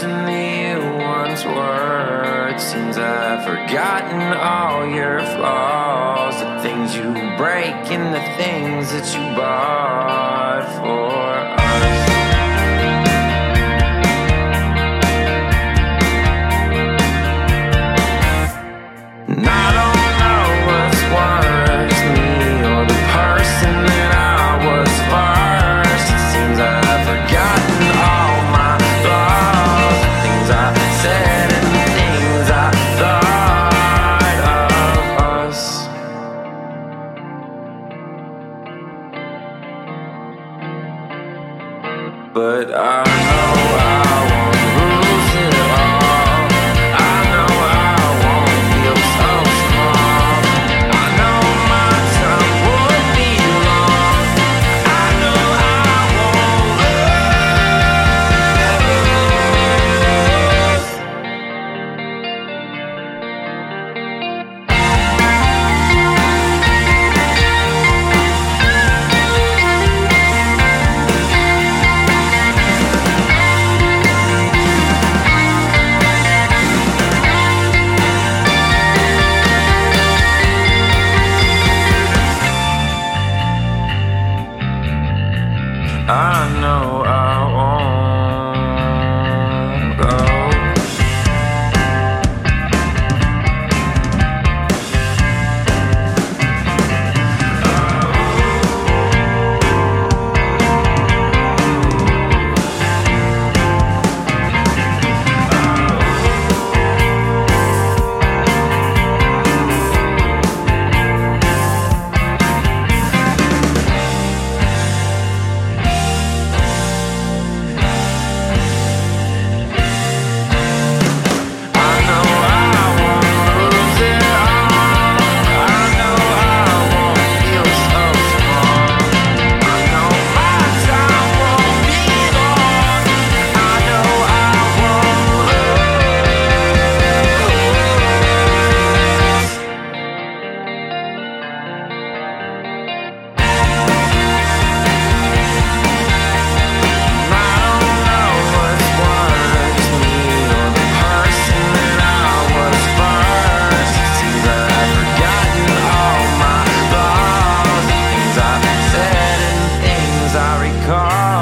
person that you once were. It seems I've forgotten all your flaws, the things you break and the things that you bought for us. And I don't know what's worse, me or the person that I was first. It seems I've forgotten all my flaws, the things I said and the things I thought of us. But I know I won't lose it all. I know I won't feel so small. I know my time would be long. I know I won't I know I won't go. Car